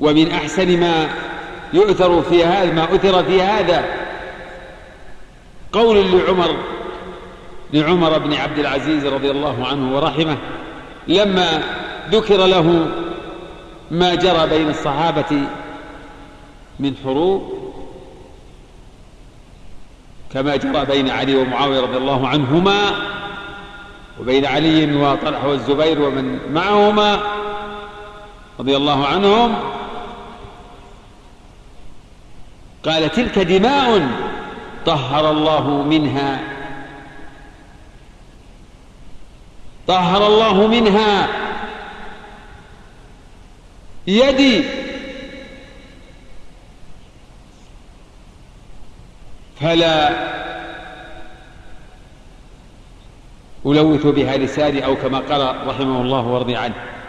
ومن أحسن ما يؤثر في هذا قول لعمر بن عبد العزيز رضي الله عنه ورحمه لما ذكر له ما جرى بين الصحابة من حروب كما جرى بين علي ومعاوية رضي الله عنهما وبين علي وطلحة والزبير ومن معهما رضي الله عنهم، قال: تلك دماء طهر الله منها يدي، فلا ألوث بها لساني، أو كما قال رحمه الله ورضي عنه.